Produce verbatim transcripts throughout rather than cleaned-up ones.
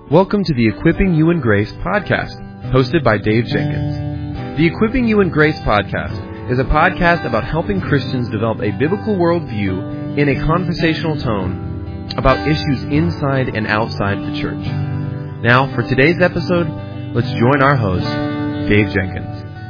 Welcome to the Equipping You in Grace podcast, hosted by Dave Jenkins. The Equipping You in Grace podcast is a podcast about helping Christians develop a biblical worldview in a conversational tone about issues inside and outside the church. Now, for today's episode, let's join our host, Dave Jenkins.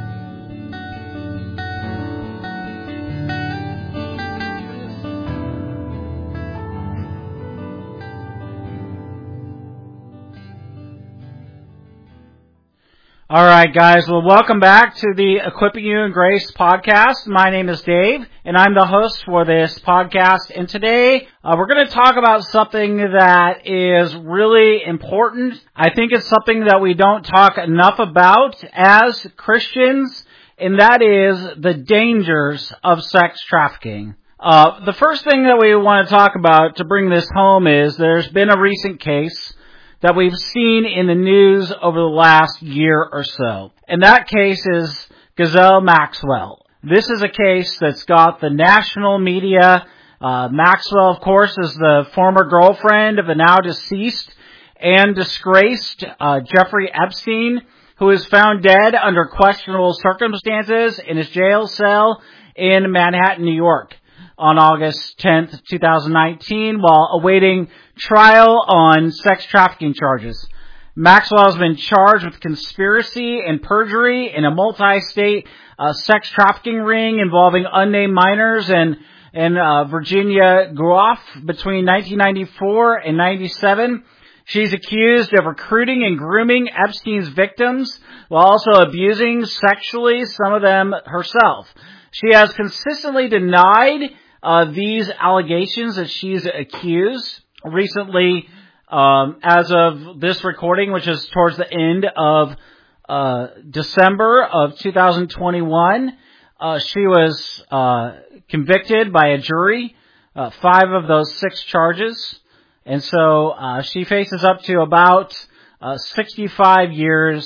All right, guys. Well, welcome back to the Equipping You in Grace podcast. My name is Dave, and I'm the host for this podcast. And today, uh, we're going to talk about something that is really important. I think it's something that we don't talk enough about as Christians, and that is the dangers of sex trafficking. Uh, the first thing that we want to talk about to bring this home is there's been a recent case that we've seen in the news over the last year or so. And that case is Ghislaine Maxwell. This is a case that's got the national media. Uh, Maxwell, of course, is the former girlfriend of the now deceased and disgraced uh, Jeffrey Epstein, who is found dead under questionable circumstances in his jail cell in Manhattan, New York, on August tenth, twenty nineteen, while awaiting trial on sex trafficking charges. Maxwell has been charged with conspiracy and perjury in a multi-state uh, sex trafficking ring involving unnamed minors in, in uh, Virginia Guelph between nineteen ninety-four and ninety-seven. She's accused of recruiting and grooming Epstein's victims while also abusing sexually some of them herself. She has consistently denied uh, these allegations that she's accused. Recently, um, as of this recording, which is towards the end of uh, December of two thousand twenty-one, uh, she was uh, convicted by a jury, uh, five of those six charges. And so uh, she faces up to about uh, sixty-five years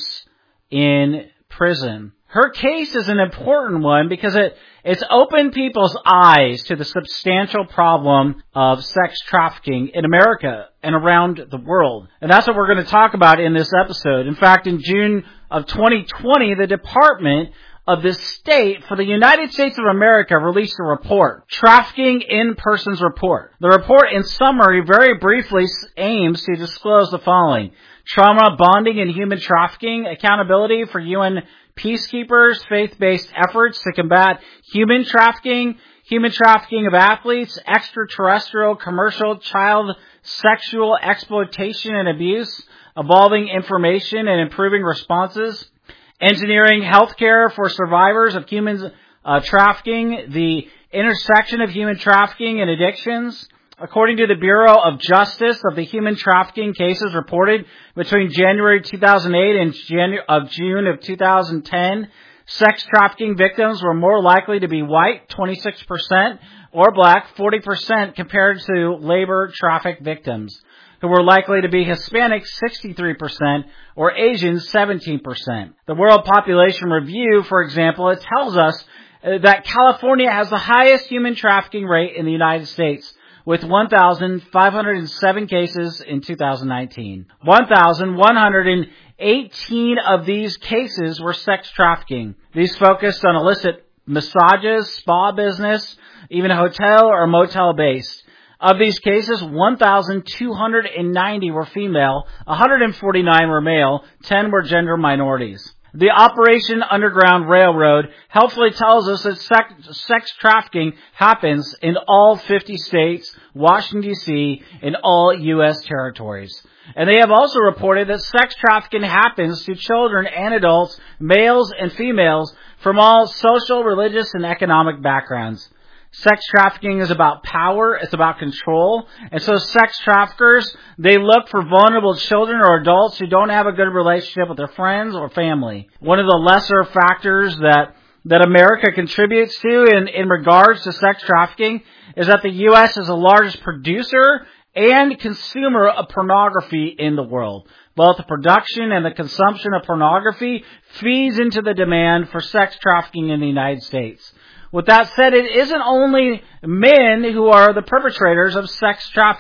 in prison. Her case is an important one because it, it's opened people's eyes to the substantial problem of sex trafficking in America and around the world. And that's what we're going to talk about in this episode. In fact, in June of twenty twenty, the Department of the State for the United States of America released a report, Trafficking in Persons Report. The report, in summary, very briefly aims to disclose the following: trauma bonding and human trafficking, accountability for U N peacekeepers, faith-based efforts to combat human trafficking, human trafficking of athletes, extraterrestrial, commercial, child sexual exploitation and abuse, evolving information and improving responses, engineering healthcare for survivors of human uh, trafficking, the intersection of human trafficking and addictions. According to the Bureau of Justice, of the human trafficking cases reported between January two thousand eight and Janu- of June of two thousand ten, sex trafficking victims were more likely to be white, twenty-six percent, or black, forty percent, compared to labor traffic victims, who were likely to be Hispanic, sixty-three percent, or Asian, seventeen percent. The World Population Review, for example, it tells us that California has the highest human trafficking rate in the United States, with one thousand five hundred seven cases in two thousand nineteen. one thousand one hundred eighteen of these cases were sex trafficking. These focused on illicit massages, spa business, even hotel or motel based. Of these cases, one thousand two hundred ninety were female, one hundred forty-nine were male, ten were gender minorities. The Operation Underground Railroad helpfully tells us that sex, sex trafficking happens in all fifty states, Washington, D C, and all U S territories. And they have also reported that sex trafficking happens to children and adults, males and females, from all social, religious, and economic backgrounds. Sex trafficking is about power, it's about control, and so sex traffickers, they look for vulnerable children or adults who don't have a good relationship with their friends or family. One of the lesser factors that that America contributes to in, in regards to sex trafficking is that the U S is the largest producer and consumer of pornography in the world. Both the production and the consumption of pornography feeds into the demand for sex trafficking in the United States. With that said, it isn't only men who are the perpetrators of sex trafficking.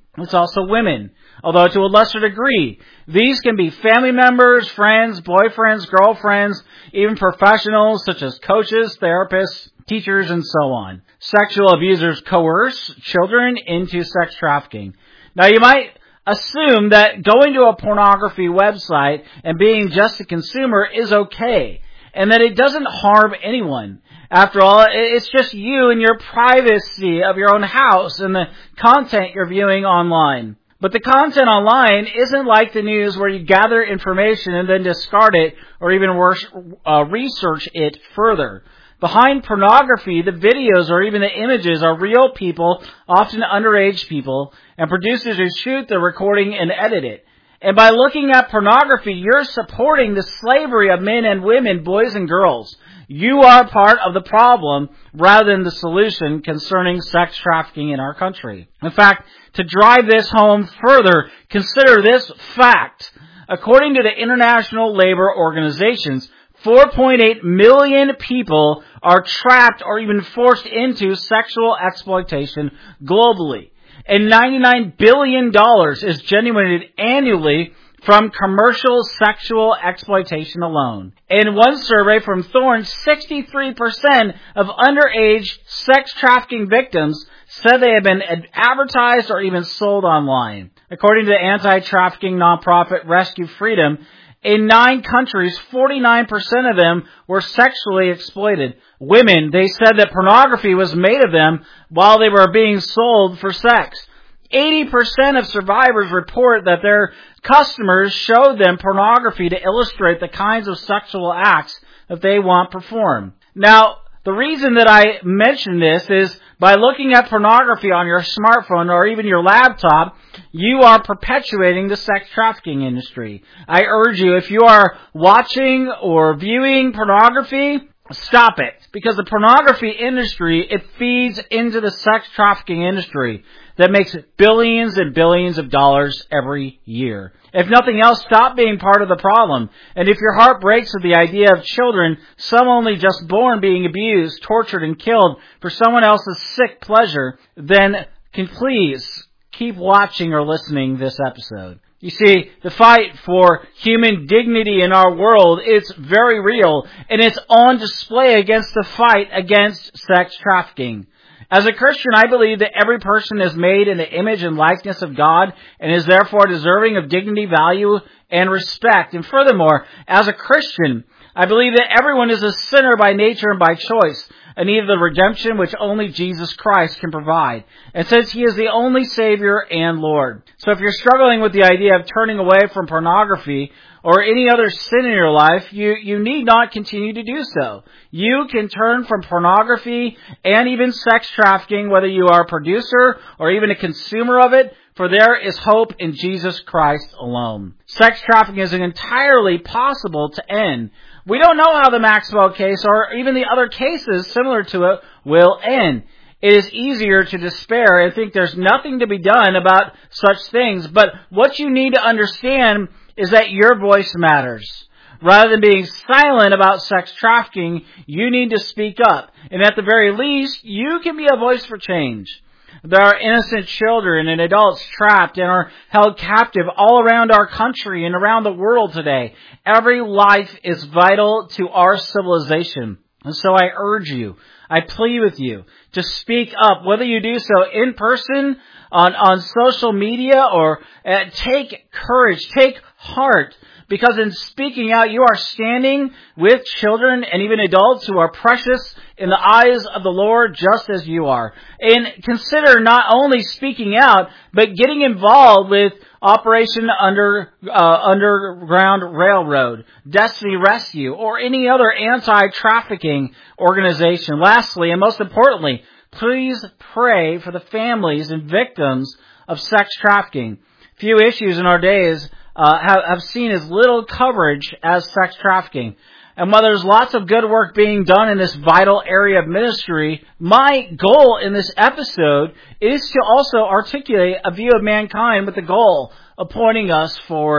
It's also women, although to a lesser degree. These can be family members, friends, boyfriends, girlfriends, even professionals such as coaches, therapists, teachers, and so on. Sexual abusers coerce children into sex trafficking. Now, you might assume that going to a pornography website and being just a consumer is okay, and that it doesn't harm anyone. After all, it's just you and your privacy of your own house and the content you're viewing online. But the content online isn't like the news where you gather information and then discard it or even worse, uh, research it further. Behind pornography, the videos or even the images are real people, often underage people, and producers who shoot the recording and edit it. And by looking at pornography, you're supporting the slavery of men and women, boys and girls. You are part of the problem rather than the solution concerning sex trafficking in our country. In fact, to drive this home further, consider this fact. According to the International Labor Organizations, four point eight million people are trapped or even forced into sexual exploitation globally. And ninety-nine billion dollars is generated annually from commercial sexual exploitation alone. In one survey from Thorne, sixty-three percent of underage sex trafficking victims said they had been advertised or even sold online. According to the anti-trafficking nonprofit Rescue Freedom, in nine countries, forty-nine percent of them were sexually exploited. Women, they said that pornography was made of them while they were being sold for sex. eighty percent of survivors report that their customers showed them pornography to illustrate the kinds of sexual acts that they want performed. Now, the reason that I mention this is by looking at pornography on your smartphone or even your laptop, you are perpetuating the sex trafficking industry. I urge you, if you are watching or viewing pornography, stop it. Because the pornography industry, it feeds into the sex trafficking industry that makes billions and billions of dollars every year. If nothing else, stop being part of the problem. And if your heart breaks at the idea of children, some only just born, being abused, tortured, and killed for someone else's sick pleasure, then can please keep watching or listening this episode. You see, the fight for human dignity in our world is very real, and it's on display against the fight against sex trafficking. As a Christian, I believe that every person is made in the image and likeness of God and is therefore deserving of dignity, value, and respect. And furthermore, as a Christian, I believe that everyone is a sinner by nature and by choice, in need of the redemption which only Jesus Christ can provide. And since He is the only Savior and Lord. So if you're struggling with the idea of turning away from pornography or any other sin in your life, you, you need not continue to do so. You can turn from pornography and even sex trafficking, whether you are a producer or even a consumer of it, for there is hope in Jesus Christ alone. Sex trafficking is entirely possible to end. We don't know how the Maxwell case or even the other cases similar to it will end. It is easier to despair and think there's nothing to be done about such things. But what you need to understand is that your voice matters. Rather than being silent about sex trafficking, you need to speak up. And at the very least, you can be a voice for change. There are innocent children and adults trapped and are held captive all around our country and around the world today. Every life is vital to our civilization. And so I urge you, I plead with you to speak up, whether you do so in person, on, on social media, or uh, take courage, take heart. Because in speaking out, you are standing with children and even adults who are precious in the eyes of the Lord, just as you are. And consider not only speaking out, but getting involved with Operation Under uh, Underground Railroad, Destiny Rescue, or any other anti-trafficking organization. Lastly, and most importantly, please pray for the families and victims of sex trafficking. Few issues in our days Uh, have, have seen as little coverage as sex trafficking. And while there's lots of good work being done in this vital area of ministry, my goal in this episode is to also articulate a view of mankind with the goal of pointing us forward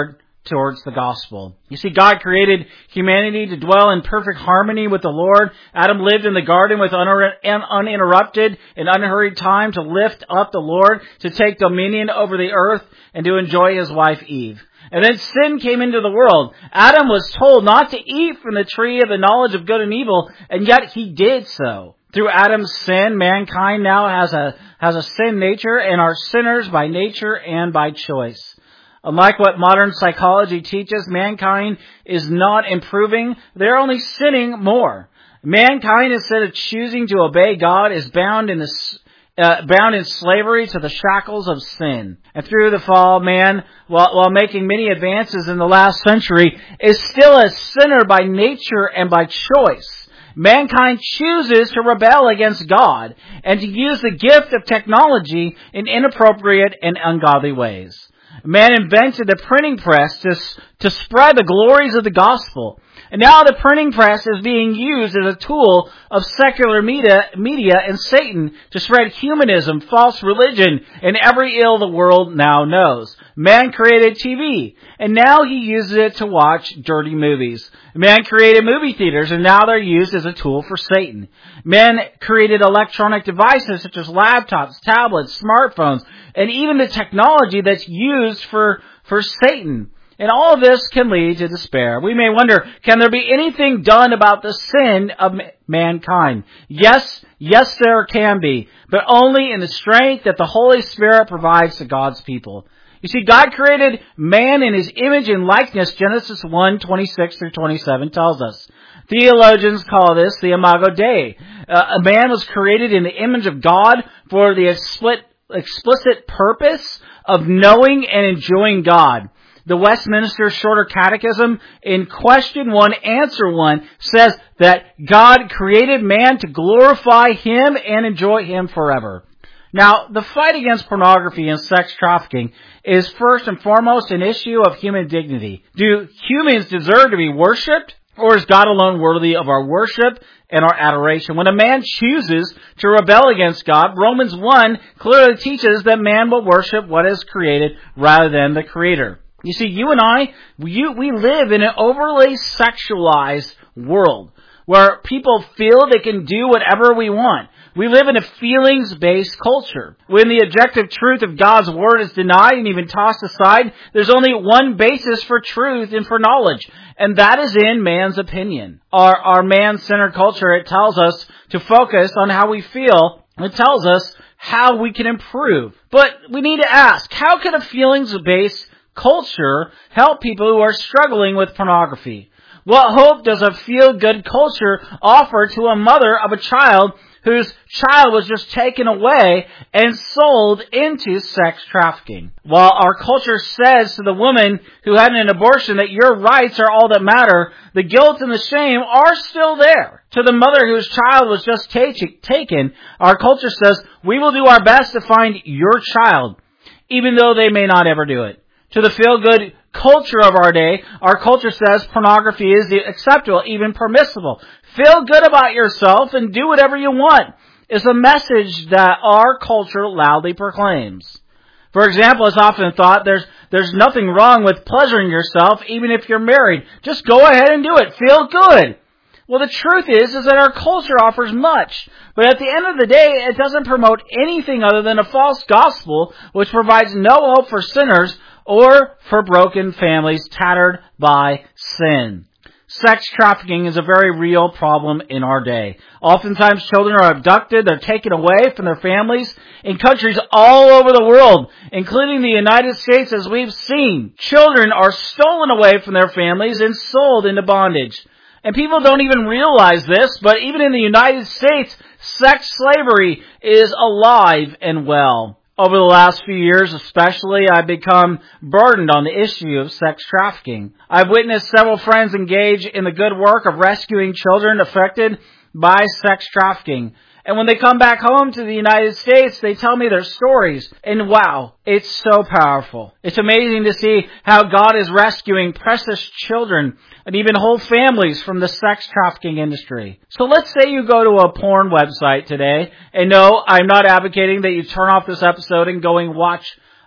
towards the gospel. You see, God created humanity to dwell in perfect harmony with the Lord. Adam lived in the garden with uninterrupted and unhurried time to lift up the Lord, to take dominion over the earth, and to enjoy his wife Eve. And then sin came into the world. Adam was told not to eat from the tree of the knowledge of good and evil, and yet he did so. Through Adam's sin, mankind now has a has a sin nature and are sinners by nature and by choice. Unlike what modern psychology teaches, mankind is not improving. They're only sinning more. Mankind, instead of choosing to obey God, is bound in the uh, bound in slavery to the shackles of sin. And through the fall, man, while, while making many advances in the last century, is still a sinner by nature and by choice. Mankind chooses to rebel against God and to use the gift of technology in inappropriate and ungodly ways. Man invented the printing press to, to spread the glories of the gospel. And now the printing press is being used as a tool of secular media, media and Satan to spread humanism, false religion, and every ill the world now knows. Man created T V, and now he uses it to watch dirty movies. Man created movie theaters, and now they're used as a tool for Satan. Man created electronic devices such as laptops, tablets, smartphones, and even the technology that's used for, for Satan. And all of this can lead to despair. We may wonder, can there be anything done about the sin of mankind? Yes, yes there can be, but only in the strength that the Holy Spirit provides to God's people. You see, God created man in his image and likeness, Genesis one, twenty-six through twenty-seven tells us. Theologians call this the Imago Dei. Uh, a man was created in the image of God for the explicit, explicit purpose of knowing and enjoying God. The Westminster Shorter Catechism in question one, answer one, says that God created man to glorify him and enjoy him forever. Now, the fight against pornography and sex trafficking is first and foremost an issue of human dignity. Do humans deserve to be worshipped, or is God alone worthy of our worship and our adoration? When a man chooses to rebel against God, Romans one clearly teaches that man will worship what is created rather than the Creator. You see, you and I, we, we live in an overly sexualized world where people feel they can do whatever we want. We live in a feelings-based culture. When the objective truth of God's Word is denied and even tossed aside, there's only one basis for truth and for knowledge, and that is in man's opinion. Our, our man-centered culture, it tells us to focus on how we feel. It tells us how we can improve. But we need to ask, how can a feelings-based culture help people who are struggling with pornography? What hope does a feel-good culture offer to a mother of a child whose child was just taken away and sold into sex trafficking? While our culture says to the woman who had an abortion that your rights are all that matter, the guilt and the shame are still there. To the mother whose child was just taken, our culture says, we will do our best to find your child, even though they may not ever do it. To the feel-good culture of our day, our culture says pornography is acceptable, even permissible. Feel good about yourself and do whatever you want is a message that our culture loudly proclaims. For example, it's often thought there's there's nothing wrong with pleasuring yourself even if you're married. Just go ahead and do it. Feel good. Well, the truth is, is that our culture offers much, but at the end of the day, it doesn't promote anything other than a false gospel, which provides no hope for sinners or for broken families tattered by sin. Sex trafficking is a very real problem in our day. Oftentimes children are abducted, they're taken away from their families in countries all over the world, including the United States, as we've seen. Children are stolen away from their families and sold into bondage. And people don't even realize this, but even in the United States, sex slavery is alive and well. Over the last few years especially, I've become burdened on the issue of sex trafficking. I've witnessed several friends engage in the good work of rescuing children affected by sex trafficking. And when they come back home to the United States, they tell me their stories. And wow, it's so powerful. It's amazing to see how God is rescuing precious children and even whole families from the sex trafficking industry. So let's say you go to a porn website today. And no, I'm not advocating that you turn off this episode and go and watch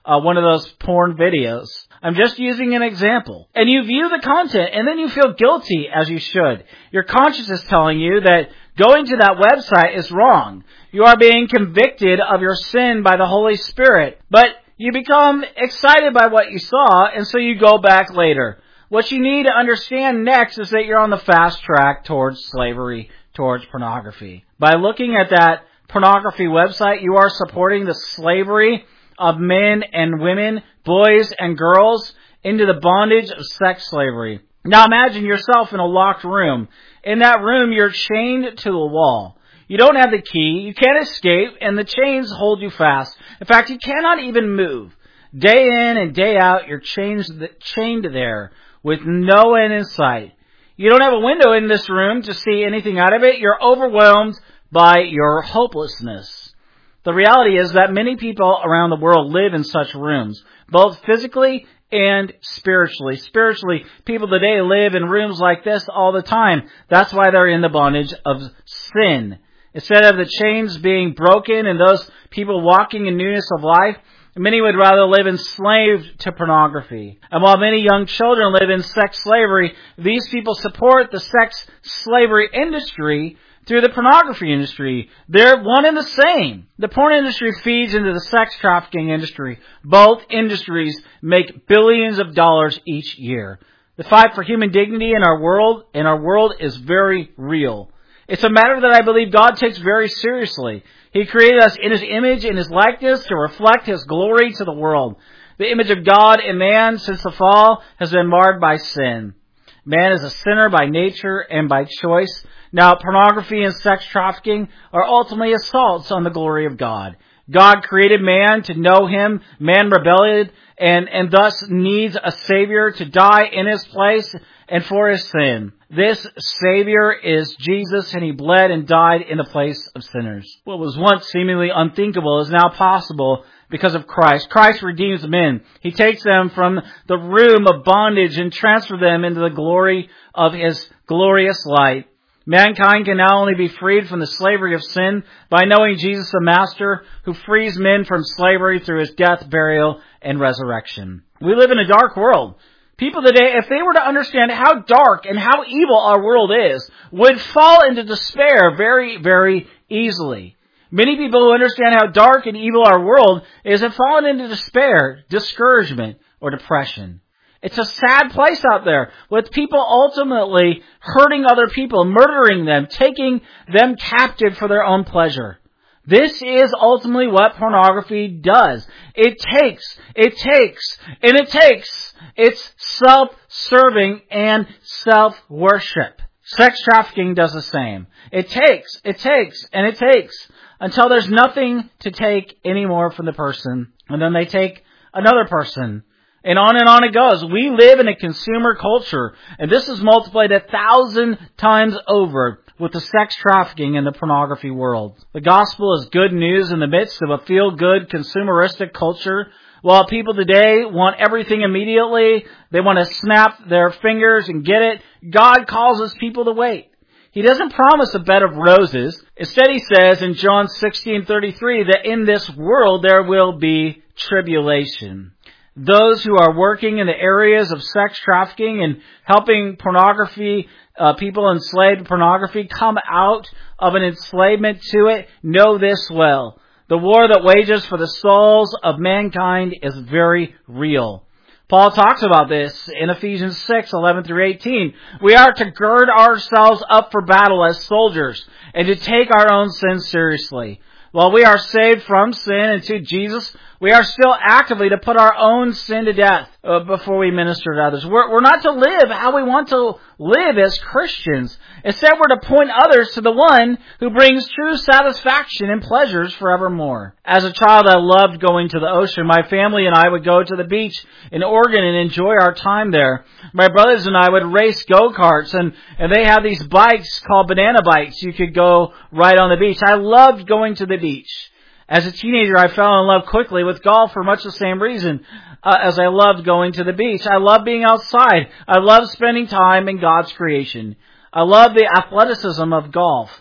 uh, one of those porn videos. I'm just using an example. And you view the content, and then you feel guilty, as you should. Your conscience is telling you that going to that website is wrong. You are being convicted of your sin by the Holy Spirit. But you become excited by what you saw, and so you go back later. What you need to understand next is that you're on the fast track towards slavery, towards pornography. By looking at that pornography website, you are supporting the slavery of men and women, boys and girls, into the bondage of sex slavery. Now imagine yourself in a locked room. In that room, you're chained to the wall. You don't have the key, you can't escape, and the chains hold you fast. In fact, you cannot even move. Day in and day out, you're chained, chained there with no end in sight. You don't have a window in this room to see anything out of it. You're overwhelmed by your hopelessness. The reality is that many people around the world live in such rooms, both physically and spiritually. Spiritually, people today live in rooms like this all the time. That's why they're in the bondage of sin. Instead of the chains being broken and those people walking in newness of life, many would rather live enslaved to pornography. And while many young children live in sex slavery, these people support the sex slavery industry through the pornography industry. They're one and the same. The porn industry feeds into the sex trafficking industry. Both industries make billions of dollars each year. The fight for human dignity in our world, in our world is very real. It's a matter that I believe God takes very seriously. He created us in His image and His likeness to reflect His glory to the world. The image of God in man since the fall has been marred by sin. Man is a sinner by nature and by choice. Now, pornography and sex trafficking are ultimately assaults on the glory of God. God created man to know Him. Man rebelled and, and thus needs a Savior to die in His place and for his sin. This Savior is Jesus, and He bled and died in the place of sinners. What was once seemingly unthinkable is now possible because of Christ. Christ redeems men. He takes them from the room of bondage and transfers them into the glory of His glorious light. Mankind can now only be freed from the slavery of sin by knowing Jesus the Master, who frees men from slavery through His death, burial, and resurrection. We live in a dark world. People today, if they were to understand how dark and how evil our world is, would fall into despair very, very easily. Many people who understand how dark and evil our world is have fallen into despair, discouragement, or depression. It's a sad place out there, with people ultimately hurting other people, murdering them, taking them captive for their own pleasure. This is ultimately what pornography does. It takes, it takes, and it takes. It's self-serving and self-worship. Sex trafficking does the same. It takes, it takes, and it takes until there's nothing to take anymore from the person. And then they take another person. And on and on it goes. We live in a consumer culture, and this is multiplied a thousand times over with the sex trafficking in the pornography world. The gospel is good news in the midst of a feel-good consumeristic culture. While people today want everything immediately, they want to snap their fingers and get it, God calls His people to wait. He doesn't promise a bed of roses. Instead, He says in John sixteen thirty-three that in this world there will be tribulation. Those who are working in the areas of sex trafficking and helping pornography, uh, people enslaved to pornography come out of an enslavement to it, know this well. The war that wages for the souls of mankind is very real. Paul talks about this in Ephesians six, eleven through eighteen. We are to gird ourselves up for battle as soldiers and to take our own sins seriously. While we are saved from sin and to Jesus, we are still actively to put our own sin to death uh, before we minister to others. We're, we're not to live how we want to live as Christians. Instead, we're to point others to the one who brings true satisfaction and pleasures forevermore. As a child, I loved going to the ocean. My family and I would go to the beach in Oregon and enjoy our time there. My brothers and I would race go-karts, and, and they have these bikes called banana bikes. You could go ride on the beach. I loved going to the beach. As a teenager, I fell in love quickly with golf for much the same reason uh, as I loved going to the beach. I love being outside. I love spending time in God's creation. I love the athleticism of golf.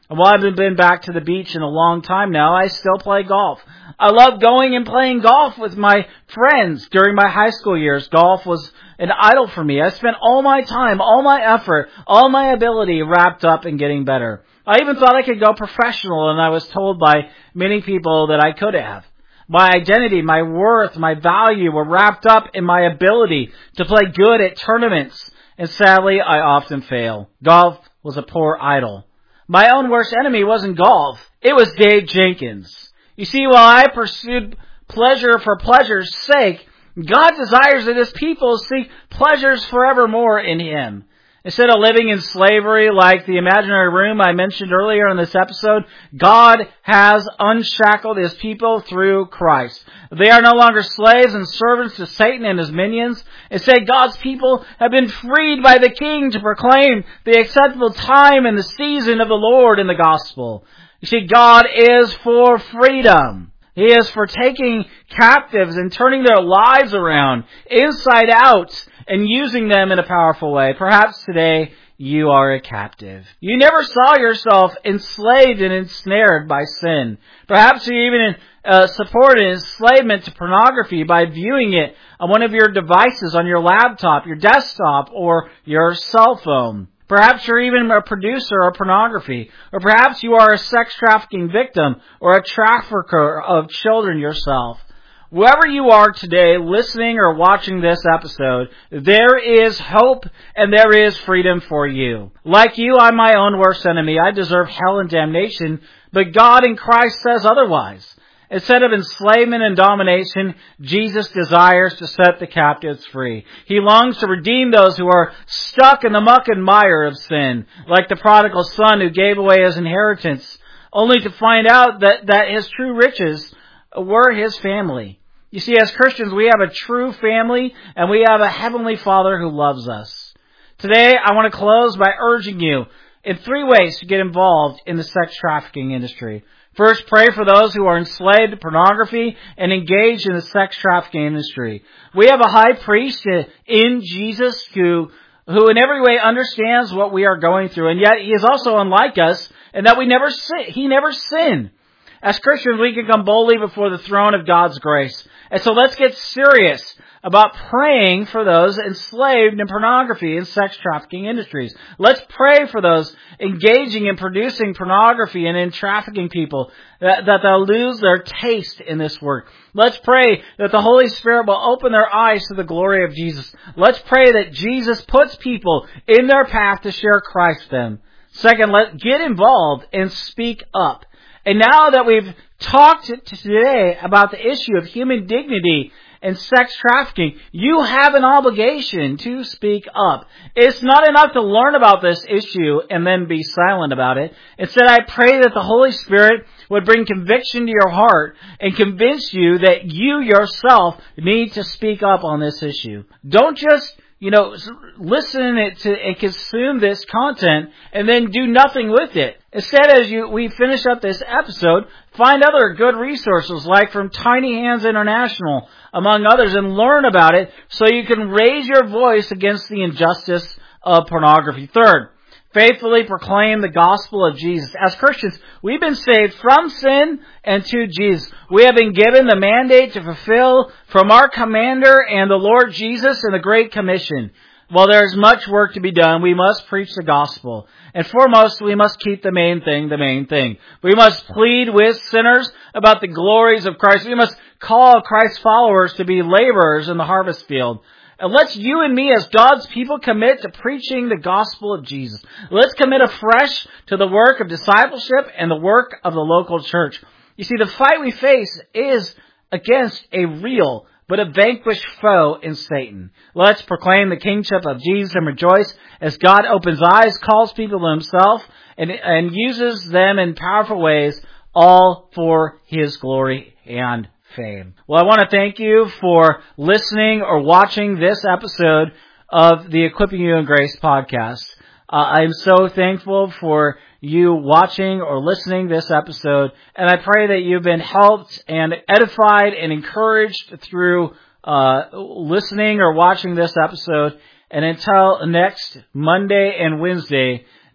And while I haven't been back to the beach in a long time now, I still play golf. I love going and playing golf with my friends. During my high school years, golf was an idol for me. I spent all my time, all my effort, all my ability wrapped up in getting better. I even thought I could go professional, and I was told by many people that I could have. My identity, my worth, my value were wrapped up in my ability to play good at tournaments. And sadly, I often fail. Golf was a poor idol. My own worst enemy wasn't golf. It was Dave Jenkins. You see, while I pursued pleasure for pleasure's sake, God desires that His people seek pleasures forevermore in Him. Instead of living in slavery like the imaginary room I mentioned earlier in this episode, God has unshackled His people through Christ. They are no longer slaves and servants to Satan and his minions. Instead, God's people have been freed by the King to proclaim the acceptable time and the season of the Lord in the gospel. You see, God is for freedom. He is for taking captives and turning their lives around inside out and using them in a powerful way. Perhaps today you are a captive. You never saw yourself enslaved and ensnared by sin. Perhaps you even uh, supported enslavement to pornography by viewing it on one of your devices, on your laptop, your desktop, or your cell phone. Perhaps you're even a producer of pornography, or perhaps you are a sex trafficking victim or a trafficker of children yourself. Wherever you are today, listening or watching this episode, there is hope and there is freedom for you. Like you, I'm my own worst enemy. I deserve hell and damnation, but God in Christ says otherwise. Instead of enslavement and domination, Jesus desires to set the captives free. He longs to redeem those who are stuck in the muck and mire of sin, like the prodigal son who gave away his inheritance, only to find out that, that his true riches were his family. You see, as Christians, we have a true family, and we have a heavenly Father who loves us. Today, I want to close by urging you in three ways to get involved in the sex trafficking industry. First, pray for those who are enslaved to pornography and engaged in the sex trafficking industry. We have a high priest in Jesus who, who in every way understands what we are going through, and yet he is also unlike us in that we never sin. He never sinned. As Christians, we can come boldly before the throne of God's grace. And so let's get serious about praying for those enslaved in pornography and sex trafficking industries. Let's pray for those engaging in producing pornography and in trafficking people, that, that they'll lose their taste in this work. Let's pray that the Holy Spirit will open their eyes to the glory of Jesus. Let's pray that Jesus puts people in their path to share Christ with them. Second, let's get involved and speak up. And now that we've talked today about the issue of human dignity and sex trafficking, you have an obligation to speak up. It's not enough to learn about this issue and then be silent about it. Instead, I pray that the Holy Spirit would bring conviction to your heart and convince you that you yourself need to speak up on this issue. Don't just You know, listen to and consume this content and then do nothing with it. Instead, as you we finish up this episode, find other good resources like from Tiny Hands International, among others, and learn about it so you can raise your voice against the injustice of pornography. Third, faithfully proclaim the gospel of Jesus. As Christians, we've been saved from sin and to Jesus. We have been given the mandate to fulfill from our commander and the Lord Jesus in the Great Commission. While there is much work to be done, we must preach the gospel. And foremost, we must keep the main thing the main thing. We must plead with sinners about the glories of Christ. We must call Christ's followers to be laborers in the harvest field. And let's you and me as God's people commit to preaching the gospel of Jesus. Let's commit afresh to the work of discipleship and the work of the local church. You see, the fight we face is against a real but a vanquished foe in Satan. Let's proclaim the kingship of Jesus and rejoice as God opens eyes, calls people to himself, and, and uses them in powerful ways, all for his glory and fame. Well, I want to thank you for listening or watching this episode of the Equipping You in Grace podcast. Uh, I'm so thankful for you watching or listening this episode, and I pray that you've been helped and edified and encouraged through uh, listening or watching this episode. And until next Monday and Wednesday,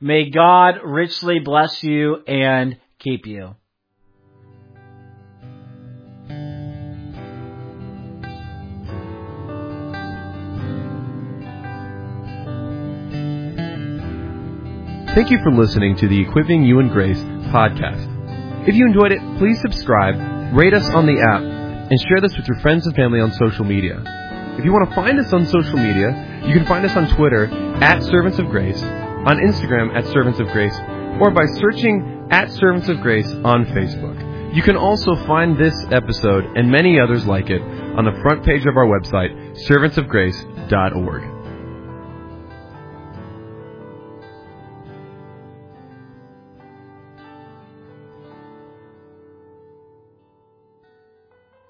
May God richly bless you and keep you. Thank you for listening to the Equipping You in Grace podcast. If you enjoyed it, please subscribe, rate us on the app, and share this with your friends and family on social media. If you want to find us on social media, you can find us on Twitter at Servants of Grace, on Instagram at Servants of Grace, or by searching at Servants of Grace on Facebook. You can also find this episode and many others like it on the front page of our website, servants of grace dot org.